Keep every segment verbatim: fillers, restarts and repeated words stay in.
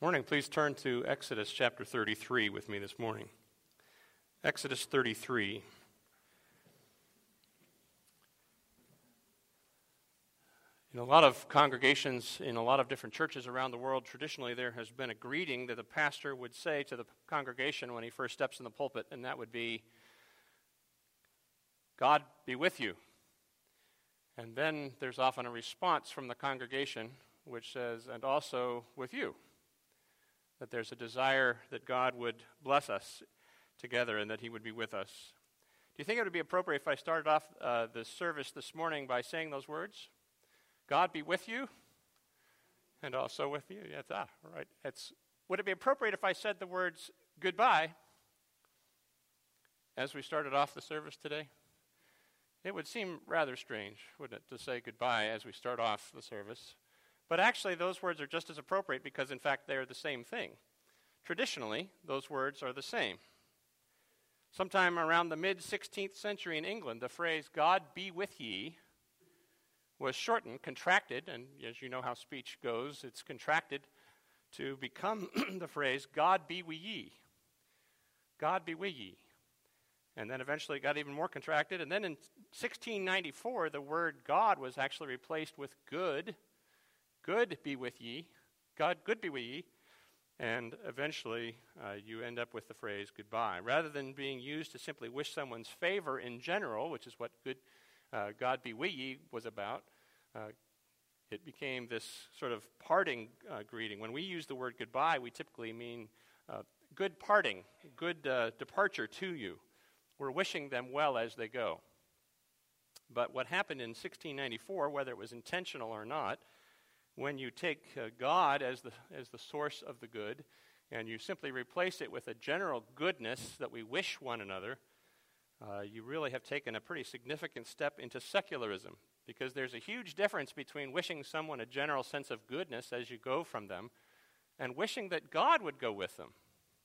Morning, please turn to Exodus chapter thirty-three with me this morning. Exodus thirty-three. In a lot of congregations, in a lot of different churches around the world, traditionally there has been a greeting that the pastor would say to the congregation when he first steps in the pulpit, and that would be, "God be with you." And then there's often a response from the congregation which says, "and also with you." That there's a desire that God would bless us together and that he would be with us. Do you think it would be appropriate if I started off uh, the service this morning by saying those words? God be with you and also with you. Yes, ah, right. It's, would it be appropriate if I said the words goodbye as we started off the service today? It would seem rather strange, wouldn't it, to say goodbye as we start off the service. But actually, those words are just as appropriate because, in fact, they're the same thing. Traditionally, those words are the same. Sometime around the mid-sixteenth century in England, the phrase, "God be with ye," was shortened, contracted, and as you know how speech goes, it's contracted to become the phrase, "God be wi' ye." God be wi' ye. And then eventually it got even more contracted. And then in sixteen ninety-four, the word God was actually replaced with good. Good be with ye. God, good be with ye. And eventually uh, you end up with the phrase goodbye. Rather than being used to simply wish someone's favor in general, which is what good uh, God be with ye was about, uh, it became this sort of parting uh, greeting. When we use the word goodbye, we typically mean uh, good parting, good uh, departure to you. We're wishing them well as they go. But what happened in sixteen ninety-four, whether it was intentional or not, when you take uh, God as the as the source of the good, and you simply replace it with a general goodness that we wish one another, uh, you really have taken a pretty significant step into secularism, because there's a huge difference between wishing someone a general sense of goodness as you go from them, and wishing that God would go with them.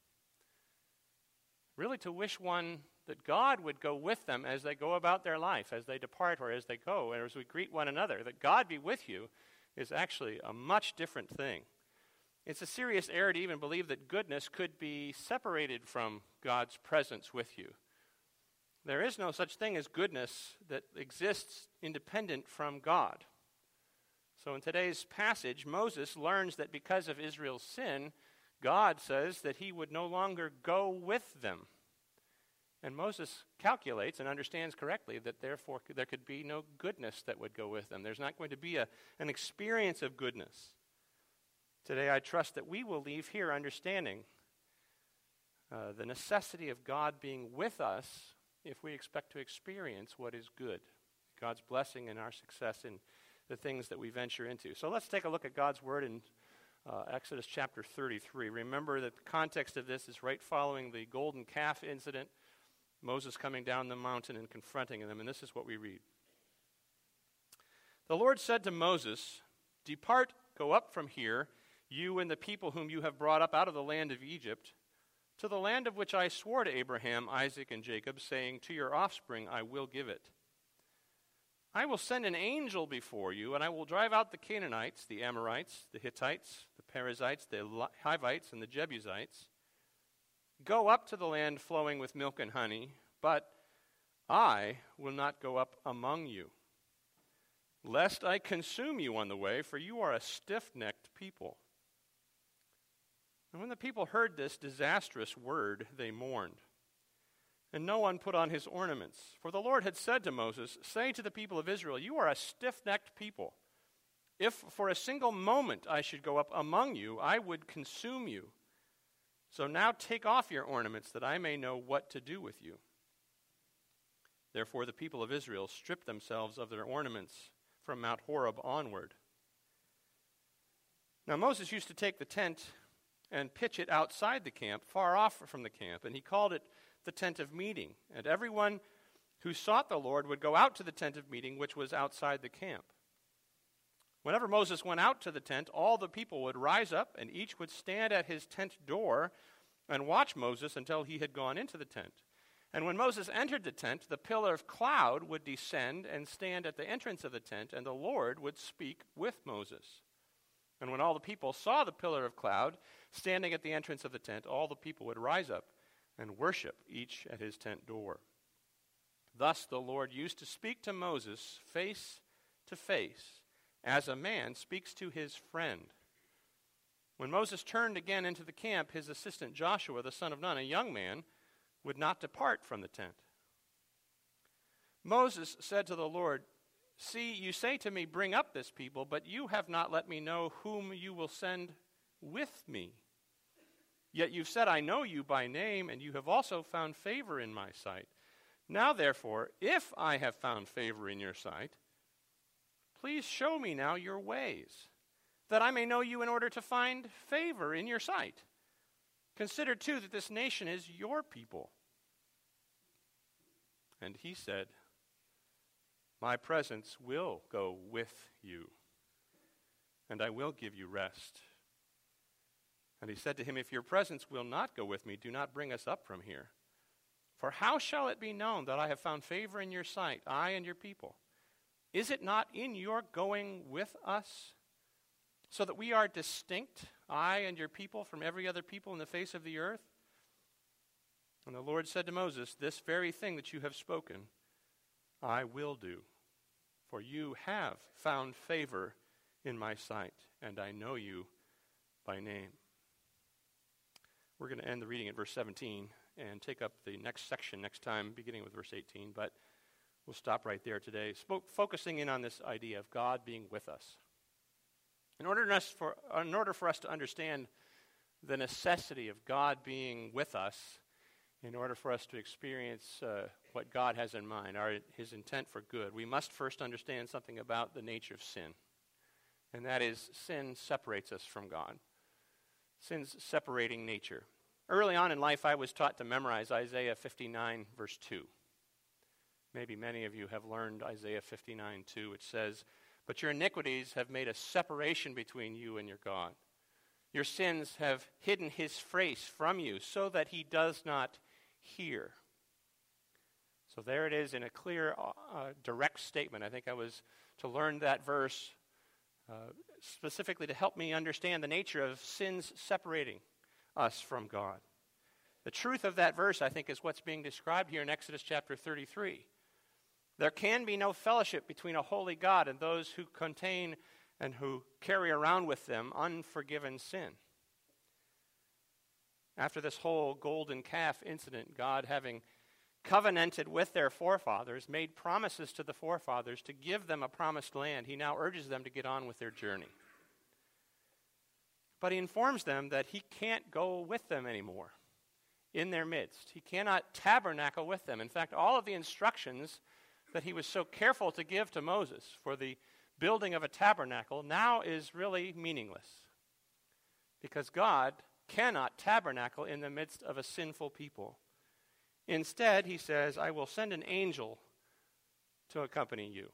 Really to wish one that God would go with them as they go about their life, as they depart or as they go, or as we greet one another, that God be with you, is actually a much different thing. It's a serious error to even believe that goodness could be separated from God's presence with you. There is no such thing as goodness that exists independent from God. So in today's passage, Moses learns that because of Israel's sin, God says that he would no longer go with them. And Moses calculates and understands correctly that therefore there could be no goodness that would go with them. There's not going to be a, an experience of goodness. Today I trust that we will leave here understanding uh, the necessity of God being with us if we expect to experience what is good, God's blessing and our success in the things that we venture into. So let's take a look at God's word in uh, Exodus chapter thirty-three. Remember that the context of this is right following the golden calf incident, Moses coming down the mountain and confronting them, and this is what we read. The Lord said to Moses, "Depart, go up from here, you and the people whom you have brought up out of the land of Egypt, to the land of which I swore to Abraham, Isaac, and Jacob, saying, to your offspring I will give it. I will send an angel before you, and I will drive out the Canaanites, the Amorites, the Hittites, the Perizzites, the Hivites, and the Jebusites. Go up to the land flowing with milk and honey, but I will not go up among you, lest I consume you on the way, for you are a stiff-necked people." And when the people heard this disastrous word, they mourned. And no one put on his ornaments. For the Lord had said to Moses, "Say to the people of Israel, you are a stiff-necked people. If for a single moment I should go up among you, I would consume you. So now take off your ornaments, that I may know what to do with you." Therefore the people of Israel stripped themselves of their ornaments from Mount Horeb onward. Now Moses used to take the tent and pitch it outside the camp, far off from the camp, and he called it the tent of meeting. And everyone who sought the Lord would go out to the tent of meeting, which was outside the camp. Whenever Moses went out to the tent, all the people would rise up, and each would stand at his tent door and watch Moses until he had gone into the tent. And when Moses entered the tent, the pillar of cloud would descend and stand at the entrance of the tent, and the Lord would speak with Moses. And when all the people saw the pillar of cloud standing at the entrance of the tent, all the people would rise up and worship, each at his tent door. Thus the Lord used to speak to Moses face to face, as a man speaks to his friend. When Moses turned again into the camp, his assistant Joshua, the son of Nun, a young man, would not depart from the tent. Moses said to the Lord, "See, you say to me, bring up this people, but you have not let me know whom you will send with me. Yet you've said, I know you by name, and you have also found favor in my sight. Now, therefore, if I have found favor in your sight, please show me now your ways, that I may know you in order to find favor in your sight. Consider, too, that this nation is your people." And he said, "My presence will go with you, and I will give you rest." And he said to him, "If your presence will not go with me, do not bring us up from here. For how shall it be known that I have found favor in your sight, I and your people? Is it not in your going with us, so that we are distinct, I and your people, from every other people in the face of the earth?" And the Lord said to Moses, "This very thing that you have spoken, I will do, for you have found favor in my sight, and I know you by name." We're going to end the reading at verse seventeen and take up the next section next time, beginning with verse eighteen, but we'll stop right there today, Sp- focusing in on this idea of God being with us. In order, us for, in order for us to understand the necessity of God being with us, in order for us to experience uh, what God has in mind, our, his intent for good, we must first understand something about the nature of sin. And that is, sin separates us from God. Sin's separating nature. Early on in life, I was taught to memorize Isaiah fifty-nine, verse two. Maybe many of you have learned Isaiah fifty-nine, two, which says, "But your iniquities have made a separation between you and your God. Your sins have hidden his face from you, so that he does not hear." So there it is in a clear, uh, direct statement. I think I was to learn that verse uh, specifically to help me understand the nature of sins separating us from God. The truth of that verse, I think, is what's being described here in Exodus chapter thirty-three. There can be no fellowship between a holy God and those who contain and who carry around with them unforgiven sin. After this whole golden calf incident, God, having covenanted with their forefathers, made promises to the forefathers to give them a promised land, he now urges them to get on with their journey. But he informs them that he can't go with them anymore in their midst. He cannot tabernacle with them. In fact, all of the instructions that he was so careful to give to Moses for the building of a tabernacle now is really meaningless, because God cannot tabernacle in the midst of a sinful people. Instead, he says, "I will send an angel to accompany you."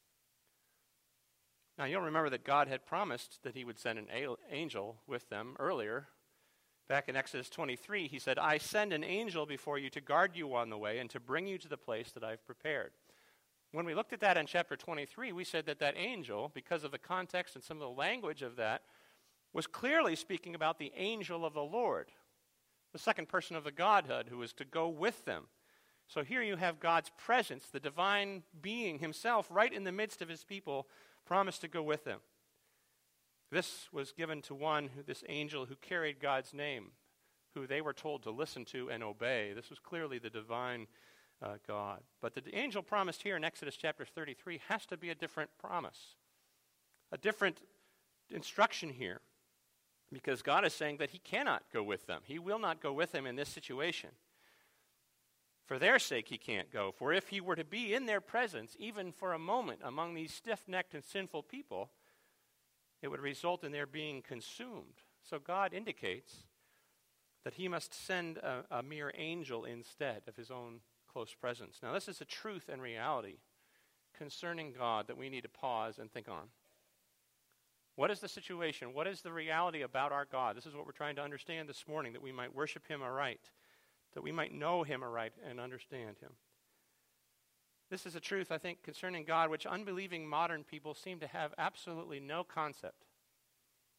Now, you'll remember that God had promised that he would send an a- angel with them earlier. Back in Exodus twenty-three, he said, "I send an angel before you to guard you on the way and to bring you to the place that I've prepared." When we looked at that in chapter twenty-three, we said that that angel, because of the context and some of the language of that, was clearly speaking about the angel of the Lord, the second person of the Godhead, who was to go with them. So here you have God's presence, the divine being himself, right in the midst of his people, promised to go with them. This was given to one, who, this angel who carried God's name, who they were told to listen to and obey. This was clearly the divine uh, God. But the angel promised here in Exodus chapter thirty-three has to be a different promise, a different instruction here, because God is saying that he cannot go with them. He will not go with them in this situation. For their sake he can't go. For if he were to be in their presence, even for a moment, among these stiff-necked and sinful people, it would result in their being consumed. So God indicates that he must send a, a mere angel instead of his own close presence. Now, this is a truth and reality concerning God that we need to pause and think on. What is the situation? What is the reality about our God? This is what we're trying to understand this morning, that we might worship him aright, that we might know him aright and understand him. This is a truth, I think, concerning God, which unbelieving modern people seem to have absolutely no concept.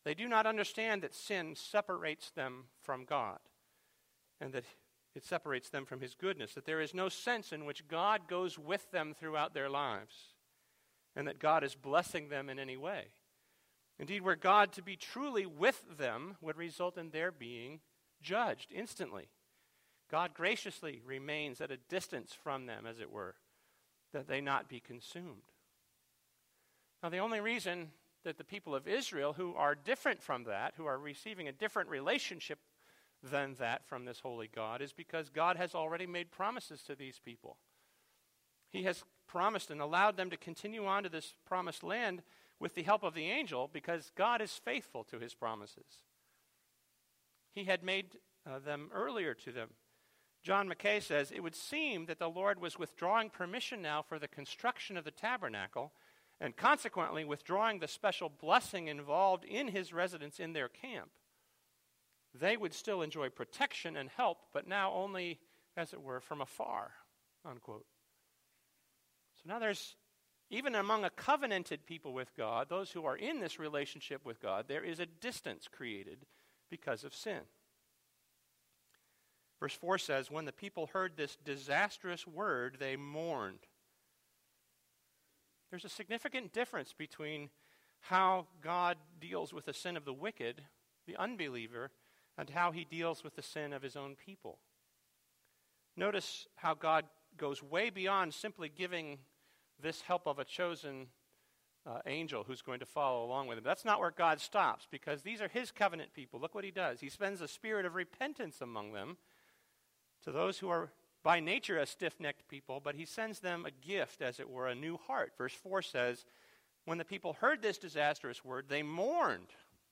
They do not understand that sin separates them from God and that it separates them from his goodness, that there is no sense in which God goes with them throughout their lives and that God is blessing them in any way. Indeed, were God to be truly with them would result in their being judged instantly. God graciously remains at a distance from them, as it were, that they not be consumed. Now, the only reason that the people of Israel, who are different from that, who are receiving a different relationship than that from this holy God, is because God has already made promises to these people. He has promised and allowed them to continue on to this promised land with the help of the angel because God is faithful to his promises. He had made uh, them earlier to them. John Mackay says, "It would seem that the Lord was withdrawing permission now for the construction of the tabernacle and consequently withdrawing the special blessing involved in his residence in their camp. They would still enjoy protection and help, but now only, as it were, from afar," unquote. So now there's, even among a covenanted people with God, those who are in this relationship with God, there is a distance created because of sin. Verse four says, "When the people heard this disastrous word, they mourned." There's a significant difference between how God deals with the sin of the wicked, the unbeliever, and how he deals with the sin of his own people. Notice how God goes way beyond simply giving this help of a chosen uh, angel who's going to follow along with him. That's not where God stops, because these are his covenant people. Look what he does. He spends a spirit of repentance among them to those who are by nature a stiff-necked people, but he sends them a gift, as it were, a new heart. Verse four says, "When the people heard this disastrous word, they mourned."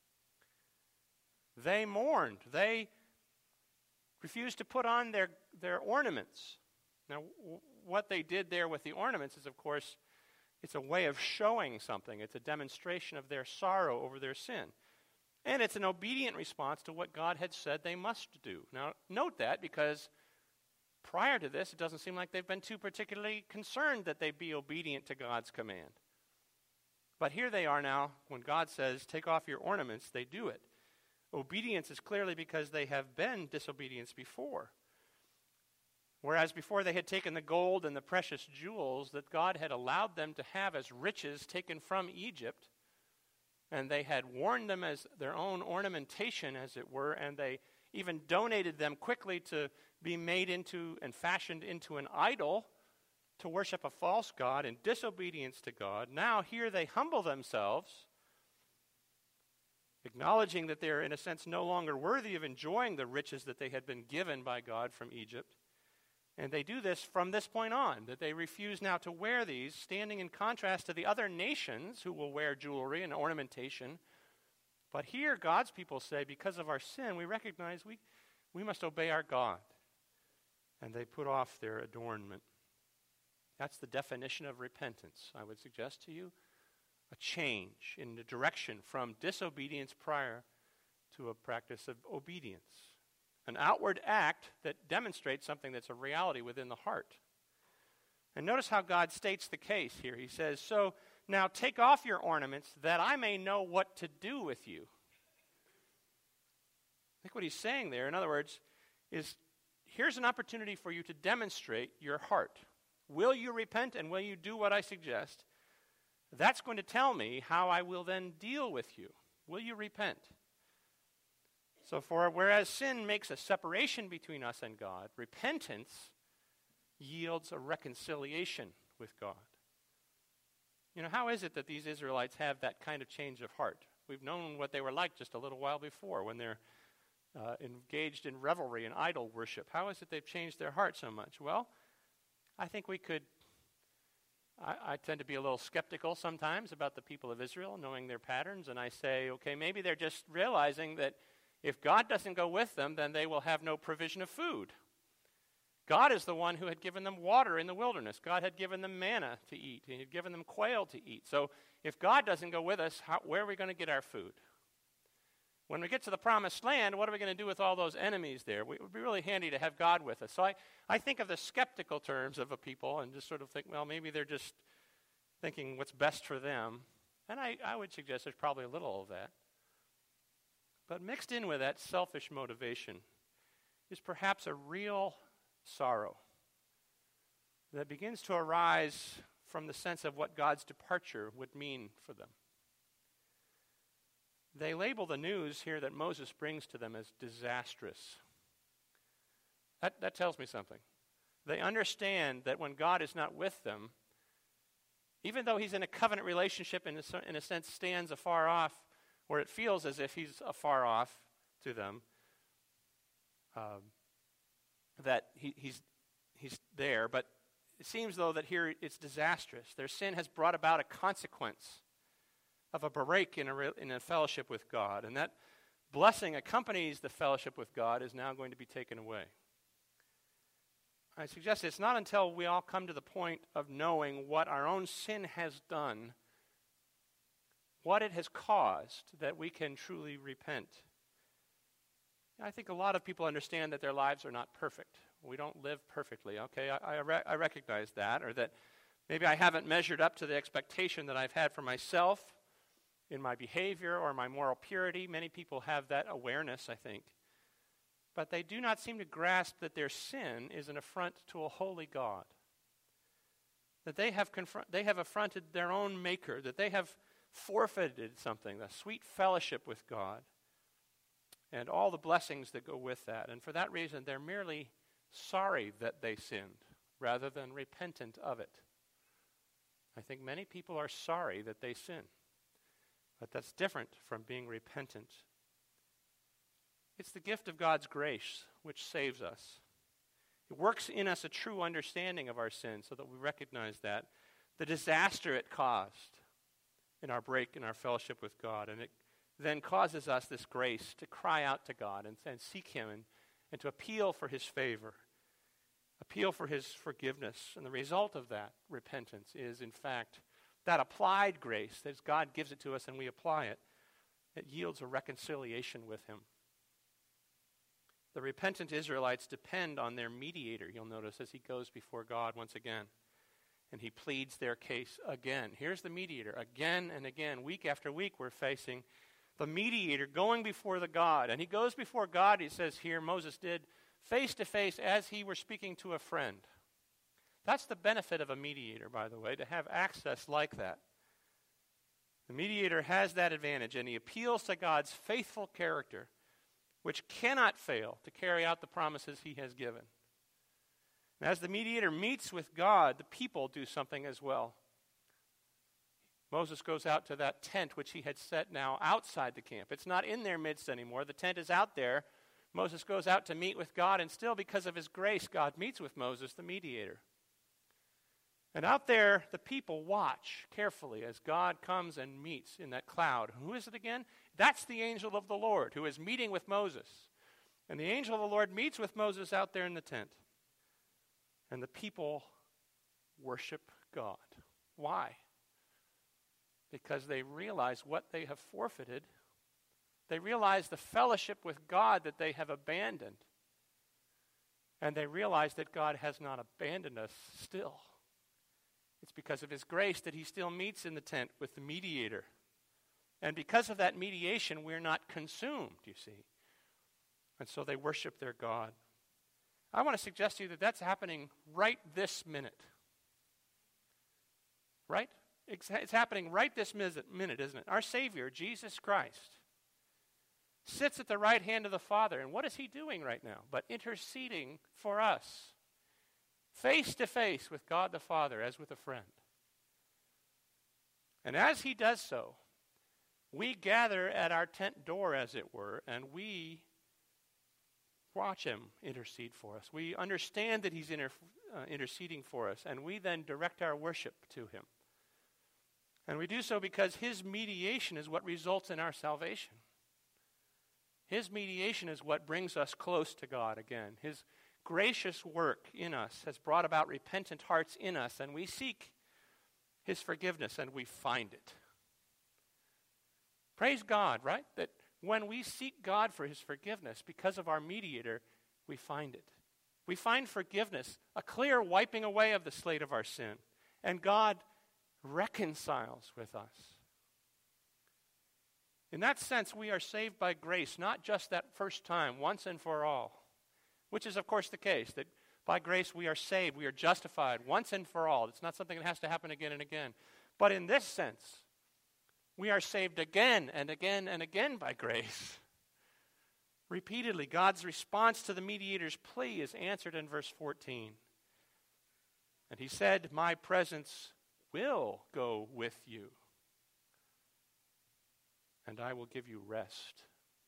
They mourned. They refused to put on their, their ornaments. Now, w- what they did there with the ornaments is, of course, it's a way of showing something. It's a demonstration of their sorrow over their sin. And it's an obedient response to what God had said they must do. Now, note that, because prior to this, it doesn't seem like they've been too particularly concerned that they be obedient to God's command. But here they are now, when God says, "Take off your ornaments," they do it. Obedience is clearly because they have been disobedience before. Whereas before they had taken the gold and the precious jewels that God had allowed them to have as riches taken from Egypt, and they had worn them as their own ornamentation, as it were, and they even donated them quickly to be made into and fashioned into an idol to worship a false god in disobedience to God. Now here they humble themselves, acknowledging that they're, in a sense, no longer worthy of enjoying the riches that they had been given by God from Egypt. And they do this from this point on, that they refuse now to wear these, standing in contrast to the other nations who will wear jewelry and ornamentation. But here God's people say, because of our sin, we recognize we, we must obey our God. And they put off their adornment. That's the definition of repentance, I would suggest to you. A change in the direction from disobedience prior to a practice of obedience. An outward act that demonstrates something that's a reality within the heart. And notice how God states the case here. He says, "So now take off your ornaments that I may know what to do with you." I think what he's saying there, in other words, is here's an opportunity for you to demonstrate your heart. Will you repent and will you do what I suggest? That's going to tell me how I will then deal with you. Will you repent? So for whereas sin makes a separation between us and God, repentance yields a reconciliation with God. You know, how is it that these Israelites have that kind of change of heart? We've known what they were like just a little while before when they're uh, engaged in revelry and idol worship. How is it they've changed their heart so much? Well, I think we could, I, I tend to be a little skeptical sometimes about the people of Israel, knowing their patterns, and I say, okay, maybe they're just realizing that if God doesn't go with them, then they will have no provision of food. God is the one who had given them water in the wilderness. God had given them manna to eat. He had given them quail to eat. So if God doesn't go with us, how, where are we going to get our food? When we get to the promised land, what are we going to do with all those enemies there? It would be really handy to have God with us. So I, I think of the skeptical terms of a people and just sort of think, well, maybe they're just thinking what's best for them. And I, I would suggest there's probably a little of that. But mixed in with that selfish motivation is perhaps a real sorrow that begins to arise from the sense of what God's departure would mean for them. They label the news here that Moses brings to them as disastrous. That, that tells me something. They understand that when God is not with them, even though he's in a covenant relationship, in a, in a sense stands afar off, where it feels as if he's afar off to them, um, that he, he's, he's there, but it seems, though, that here it's disastrous. Their sin has brought about a consequence of a break in a, re- in a fellowship with God, and that blessing accompanies the fellowship with God is now going to be taken away. I suggest it's not until we all come to the point of knowing what our own sin has done, what it has caused, that we can truly repent. I think a lot of people understand that their lives are not perfect. We don't live perfectly, okay? I, I, re- I recognize that, or that maybe I haven't measured up to the expectation that I've had for myself in my behavior or my moral purity. Many people have that awareness, I think. But they do not seem to grasp that their sin is an affront to a holy God. That they have confront, they have affronted their own maker, that they have forfeited something, the sweet fellowship with God, and all the blessings that go with that. And for that reason, they're merely sorry that they sinned, rather than repentant of it. I think many people are sorry that they sin, but that's different from being repentant. It's the gift of God's grace which saves us. It works in us a true understanding of our sin so that we recognize that, the disaster it caused in our break in our fellowship with God. And it then causes us this grace to cry out to God and, and seek him and, and to appeal for his favor, appeal for his forgiveness. And the result of that repentance is, in fact, that applied grace, that God gives it to us and we apply it, it yields a reconciliation with him. The repentant Israelites depend on their mediator, you'll notice, as he goes before God once again. And he pleads their case again. Here's the mediator. Again and again, week after week, we're facing the mediator going before the God. And he goes before God, he says here, Moses did, face to face as he were speaking to a friend. That's the benefit of a mediator, by the way, to have access like that. The mediator has that advantage, and he appeals to God's faithful character, which cannot fail to carry out the promises he has given. And as the mediator meets with God, the people do something as well. Moses goes out to that tent which he had set now outside the camp. It's not in their midst anymore. The tent is out there. Moses goes out to meet with God, and still because of his grace, God meets with Moses, the mediator. And out there, the people watch carefully as God comes and meets in that cloud. Who is it again? That's the angel of the Lord who is meeting with Moses. And the angel of the Lord meets with Moses out there in the tent. And the people worship God. Why? Because they realize what they have forfeited. They realize the fellowship with God that they have abandoned. And they realize that God has not abandoned us still. It's because of his grace that he still meets in the tent with the mediator. And because of that mediation, we're not consumed, you see. And so they worship their God. I want to suggest to you that that's happening right this minute. Right? It's, it's happening right this minute, isn't it? Our Savior, Jesus Christ, sits at the right hand of the Father. And what is he doing right now? But interceding for us. Face to face with God the Father as with a friend. And as he does so, we gather at our tent door, as it were, and we watch him intercede for us. We understand that he's inter- uh, interceding for us, and we then direct our worship to him. And we do so because his mediation is what results in our salvation. His mediation is what brings us close to God again. His gracious work in us has brought about repentant hearts in us, and we seek his forgiveness, and we find it. Praise God, right? That when we seek God for his forgiveness because of our mediator, we find it. We find forgiveness, a clear wiping away of the slate of our sin, and God reconciles with us. In that sense, we are saved by grace, not just that first time, once and for all, which is, of course, the case, that by grace we are saved, we are justified once and for all. It's not something that has to happen again and again. But in this sense, we are saved again and again and again by grace. Repeatedly, God's response to the mediator's plea is answered in verse fourteen. And he said, my presence will go with you, and I will give you rest.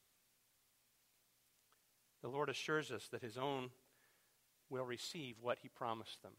The Lord assures us that his own will receive what he promised them.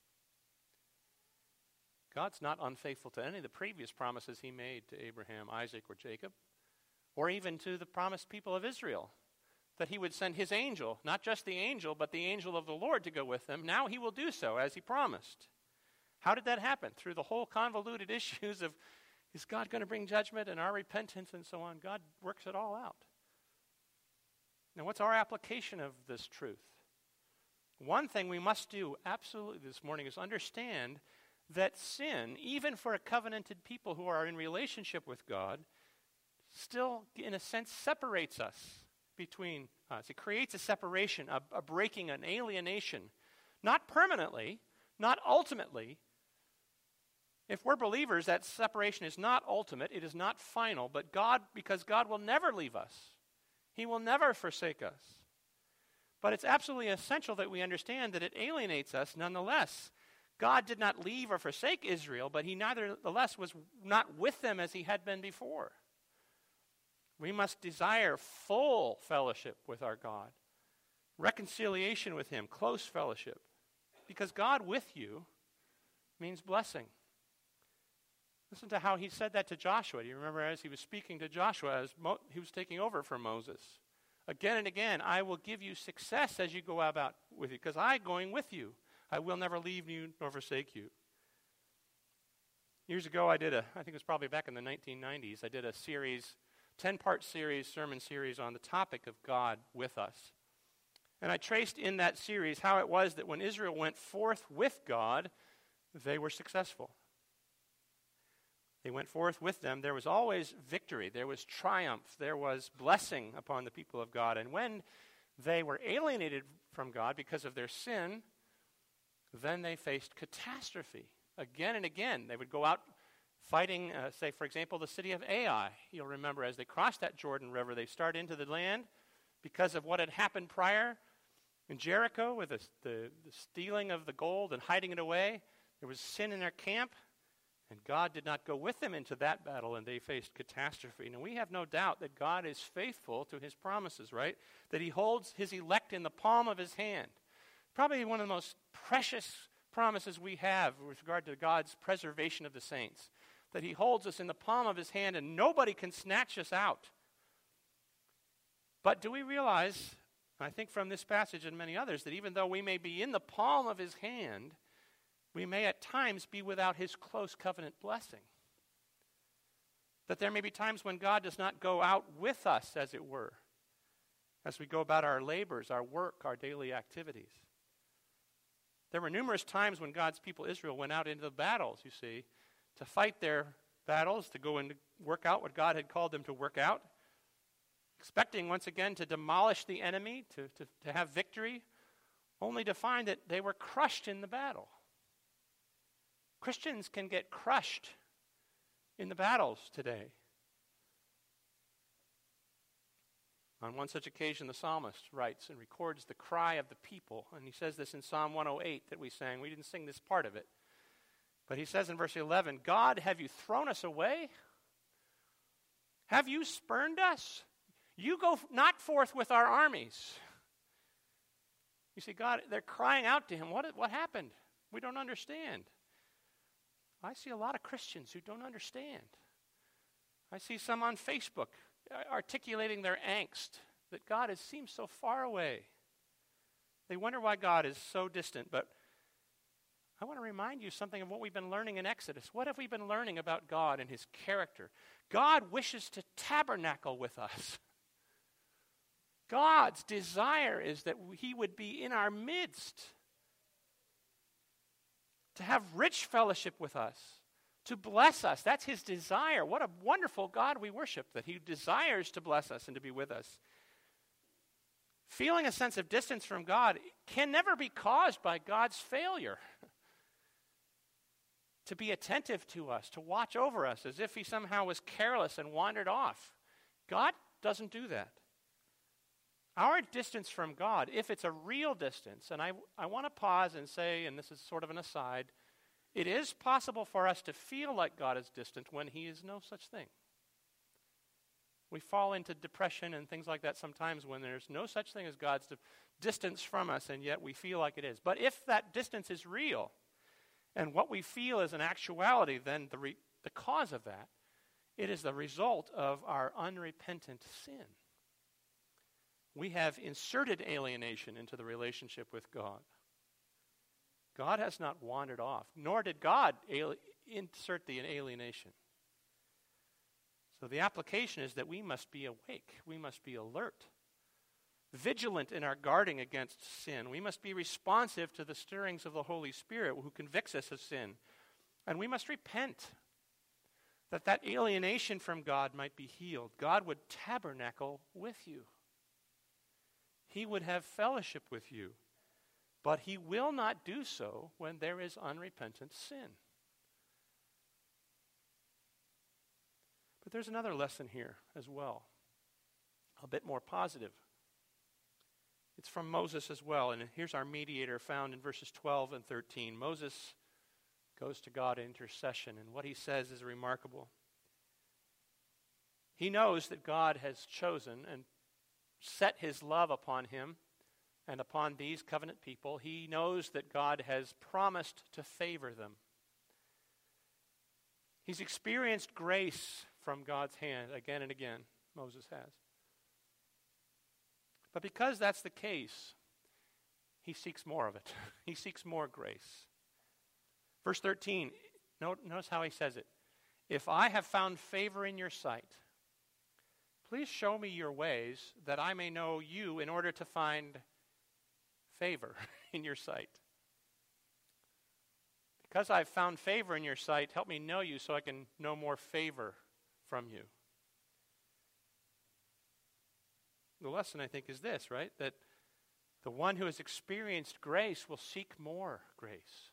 God's not unfaithful to any of the previous promises he made to Abraham, Isaac, or Jacob, or even to the promised people of Israel, that he would send his angel, not just the angel, but the angel of the Lord to go with them. Now he will do so as he promised. How did that happen? Through the whole convoluted issues of, is God going to bring judgment and our repentance and so on? God works it all out. Now, what's our application of this truth? One thing we must do absolutely this morning is understand that sin, even for a covenanted people who are in relationship with God, still, in a sense, separates us between us. It creates a separation, a, a breaking, an alienation. Not permanently, not ultimately. If we're believers, that separation is not ultimate, it is not final, but God, because God will never leave us. He will never forsake us. But it's absolutely essential that we understand that it alienates us nonetheless. God did not leave or forsake Israel, but he nevertheless was not with them as he had been before. We must desire full fellowship with our God, reconciliation with him, close fellowship, because God with you means blessing. Listen to how he said that to Joshua. Do you remember as he was speaking to Joshua, as Mo- he was taking over for Moses? Again and again, I will give you success as you go about with you, because I going with you. I will never leave you nor forsake you. Years ago, I did a, I think it was probably back in the nineteen nineties, I did a series, ten-part series, sermon series on the topic of God with us. And I traced in that series how it was that when Israel went forth with God, they were successful. They went forth with them. There was always victory. There was triumph. There was blessing upon the people of God. And when they were alienated from God because of their sin, then they faced catastrophe. Again and again, they would go out fighting, uh, say, for example, the city of Ai. You'll remember as they crossed that Jordan River, they started into the land because of what had happened prior in Jericho with the, the, the stealing of the gold and hiding it away. There was sin in their camp. And God did not go with them into that battle, and they faced catastrophe. Now, we have no doubt that God is faithful to his promises, right? That he holds his elect in the palm of his hand. Probably one of the most precious promises we have with regard to God's preservation of the saints. That he holds us in the palm of his hand, and nobody can snatch us out. But do we realize, I think from this passage and many others, that even though we may be in the palm of his hand, we may at times be without his close covenant blessing. That there may be times when God does not go out with us, as it were, as we go about our labors, our work, our daily activities. There were numerous times when God's people Israel went out into the battles, you see, to fight their battles, to go and work out what God had called them to work out, expecting once again to demolish the enemy, to, to, to have victory, only to find that they were crushed in the battle. Christians can get crushed in the battles today. On one such occasion, the psalmist writes and records the cry of the people. And he says this in Psalm one oh eight that we sang. We didn't sing this part of it. But he says in verse eleven, God, have you thrown us away? Have you spurned us? You go not forth with our armies. You see, God, they're crying out to him. What, what happened? We don't understand. I see a lot of Christians who don't understand. I see some on Facebook articulating their angst that God has seemed so far away. They wonder why God is so distant. But I want to remind you something of what we've been learning in Exodus. What have we been learning about God and his character? God wishes to tabernacle with us. God's desire is that he would be in our midst, to have rich fellowship with us, to bless us. That's his desire. What a wonderful God we worship, that he desires to bless us and to be with us. Feeling a sense of distance from God can never be caused by God's failure to be attentive to us, to watch over us, as if he somehow was careless and wandered off. God doesn't do that. Our distance from God, if it's a real distance, and I, I want to pause and say, and this is sort of an aside, it is possible for us to feel like God is distant when he is no such thing. We fall into depression and things like that sometimes when there's no such thing as God's di- distance from us, and yet we feel like it is. But if that distance is real, and what we feel is an actuality, then the, re- the cause of that, it is the result of our unrepentant sin. We have inserted alienation into the relationship with God. God has not wandered off, nor did God ali- insert the alienation. So the application is that we must be awake. We must be alert, vigilant in our guarding against sin. We must be responsive to the stirrings of the Holy Spirit who convicts us of sin. And we must repent that that alienation from God might be healed. God would tabernacle with you. He would have fellowship with you. But he will not do so when there is unrepentant sin. But there's another lesson here as well, a bit more positive. It's from Moses as well, and here's our mediator found in verses twelve and thirteen. Moses goes to God in intercession, and what he says is remarkable. He knows that God has chosen and set his love upon him and upon these covenant people. He knows that God has promised to favor them. He's experienced grace from God's hand again and again, Moses has. But because that's the case, he seeks more of it. He seeks more grace. Verse thirteen, notice how he says it. If I have found favor in your sight, please show me your ways that I may know you in order to find favor in your sight. Because I've found favor in your sight, help me know you so I can know more favor from you. The lesson, I think, is this, right? That the one who has experienced grace will seek more grace.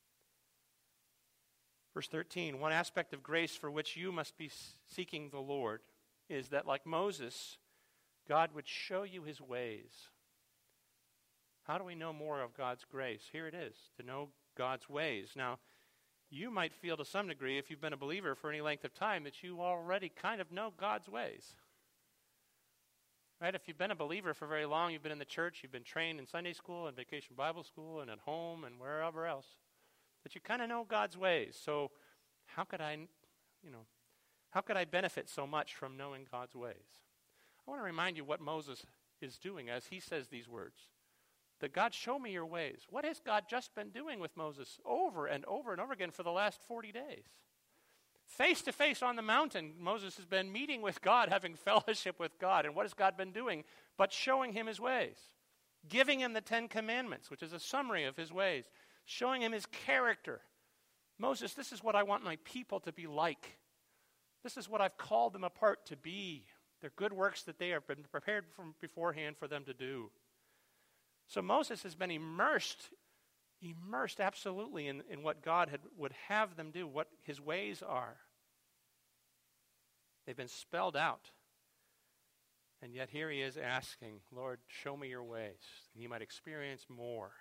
Verse thirteen, one aspect of grace for which you must be seeking the Lord is that, like Moses, God would show you his ways. How do we know more of God's grace? Here it is, to know God's ways. Now, you might feel to some degree, if you've been a believer for any length of time, that you already kind of know God's ways. Right? If you've been a believer for very long, you've been in the church, you've been trained in Sunday school and Vacation Bible School and at home and wherever else, that you kind of know God's ways. So how could I, you know, how could I benefit so much from knowing God's ways? I want to remind you what Moses is doing as he says these words. That God, show me your ways. What has God just been doing with Moses over and over and over again for the last forty days? Face to face on the mountain, Moses has been meeting with God, having fellowship with God. And what has God been doing? But showing him his ways. Giving him the Ten Commandments, which is a summary of his ways. Showing him his character. Moses, this is what I want my people to be like. This is what I've called them apart to be. They're good works that they have been prepared from beforehand for them to do. So Moses has been immersed, immersed absolutely in, in what God had, would have them do, what his ways are. They've been spelled out. And yet here he is asking, Lord, show me your ways, that he might experience more.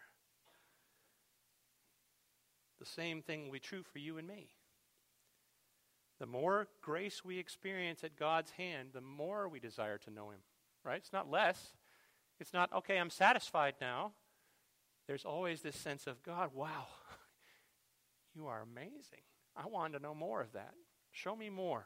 The same thing will be true for you and me. The more grace we experience at God's hand, the more we desire to know him. Right? It's not less. It's not, okay, I'm satisfied now. There's always this sense of, God, wow, you are amazing. I want to know more of that. Show me more.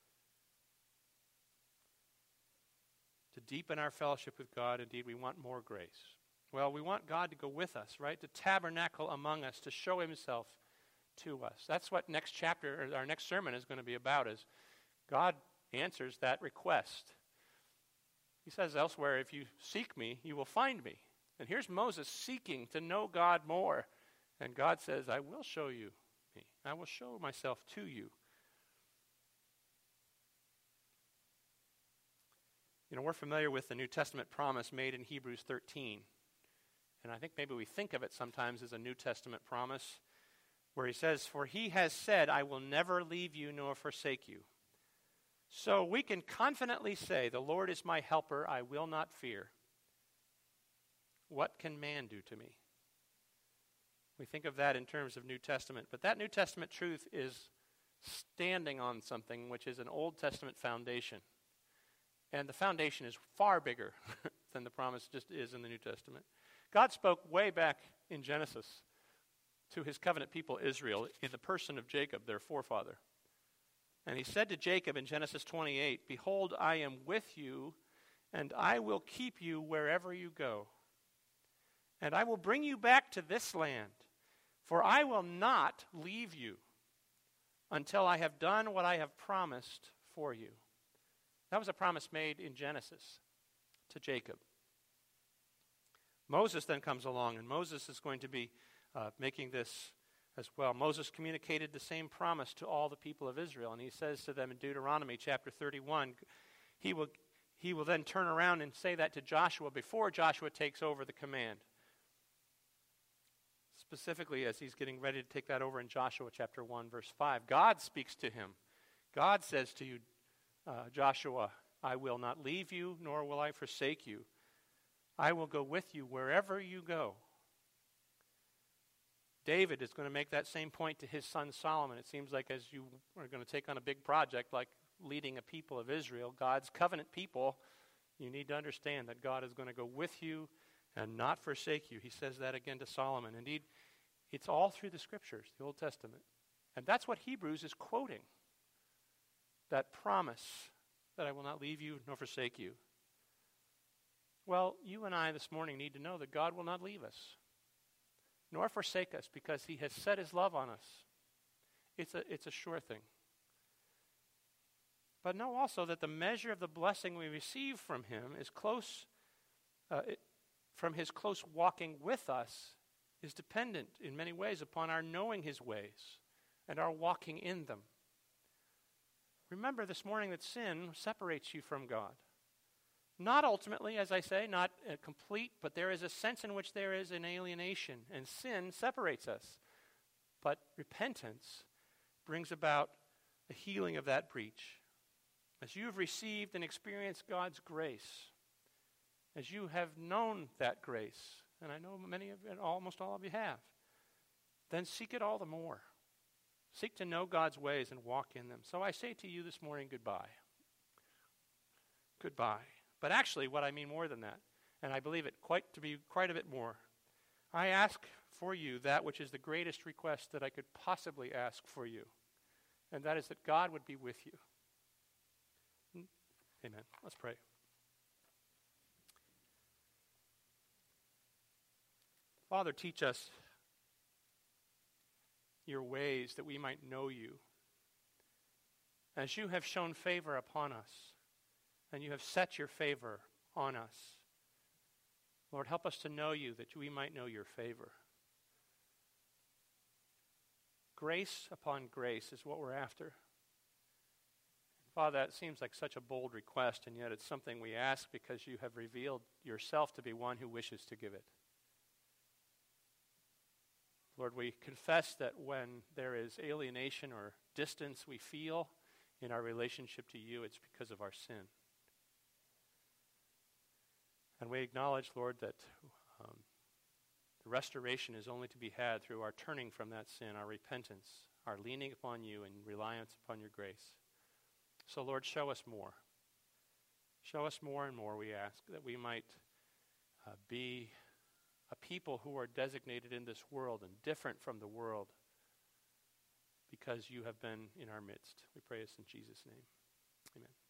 To deepen our fellowship with God, indeed, we want more grace. Well, we want God to go with us, right? To tabernacle among us, to show himself to us. That's what next chapter, or our next sermon is going to be about, is God answers that request. He says elsewhere, if you seek me, you will find me. And here's Moses seeking to know God more. And God says, I will show you me. I will show myself to you. You know, we're familiar with the New Testament promise made in Hebrews thirteen. And I think maybe we think of it sometimes as a New Testament promise where he says, "For he has said, I will never leave you nor forsake you." So we can confidently say, "The Lord is my helper, I will not fear. What can man do to me?" We think of that in terms of New Testament. But that New Testament truth is standing on something which is an Old Testament foundation. And the foundation is far bigger than the promise just is in the New Testament. God spoke way back in Genesis to his covenant people Israel in the person of Jacob, their forefather. And he said to Jacob in Genesis twenty-eight, "Behold, I am with you, and I will keep you wherever you go. And I will bring you back to this land, for I will not leave you until I have done what I have promised for you." That was a promise made in Genesis to Jacob. Moses then comes along, and Moses is going to be uh, making this as well. Moses communicated the same promise to all the people of Israel, and he says to them in Deuteronomy chapter thirty-one, he will, he will then turn around and say that to Joshua before Joshua takes over the command. Specifically, as he's getting ready to take that over in Joshua chapter one, verse five, God speaks to him. God says to you, uh, Joshua, "I will not leave you, nor will I forsake you. I will go with you wherever you go." David is going to make that same point to his son Solomon. It seems like as you are going to take on a big project like leading a people of Israel, God's covenant people, you need to understand that God is going to go with you and not forsake you. He says that again to Solomon. Indeed, it's all through the Scriptures, the Old Testament. And that's what Hebrews is quoting. That promise that I will not leave you nor forsake you. Well, you and I this morning need to know that God will not leave us, nor forsake us, because he has set his love on us. It's a, it's a sure thing. But know also that the measure of the blessing we receive from him is close, uh, it, from his close walking with us, is dependent in many ways upon our knowing his ways and our walking in them. Remember this morning that sin separates you from God. Not ultimately, as I say, not uh, complete, but there is a sense in which there is an alienation, and sin separates us. But repentance brings about a healing of that breach. As you have received and experienced God's grace, as you have known that grace, and I know many of you, almost all of you have, then seek it all the more. Seek to know God's ways and walk in them. So I say to you this morning, goodbye. Goodbye. But actually, what I mean more than that, and I believe it quite to be quite a bit more, I ask for you that which is the greatest request that I could possibly ask for you, and that is that God would be with you. Amen. Let's pray. Father, teach us your ways that we might know you. As you have shown favor upon us, and you have set your favor on us, Lord, help us to know you that we might know your favor. Grace upon grace is what we're after. Father, that seems like such a bold request, and yet it's something we ask because you have revealed yourself to be one who wishes to give it. Lord, we confess that when there is alienation or distance we feel in our relationship to you, it's because of our sin. And we acknowledge, Lord, that um, the restoration is only to be had through our turning from that sin, our repentance, our leaning upon you and reliance upon your grace. So, Lord, show us more. Show us more and more, we ask, that we might uh, be a people who are designated in this world and different from the world because you have been in our midst. We pray this in Jesus' name. Amen.